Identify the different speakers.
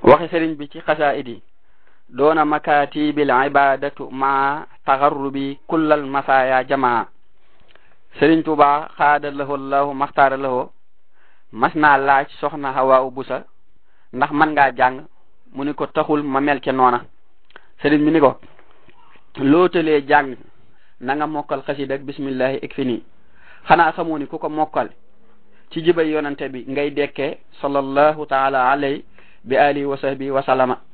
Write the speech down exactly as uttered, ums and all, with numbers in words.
Speaker 1: waxi sëriñ bi ci xasaa'id yi doona makatibil ibadatu ma taxarrubi kullal masaya jamaa sëriñ Tuuba xaada lahu allahu maxtaara lahu mas naa laaj soxna Hawa u Busa ndax man ngaa jàng mu ni ko taxul ma mel ca noona sëriñ bi ni ko lootalee jàng na nga mokkal xasida ak bismillahi ik fi nii xanaa xamoo ni ku ko mokkal ci jibay yonante bi ngay dekkee sallallahu taala alayhi bi alihi wa sahbihi wa sallama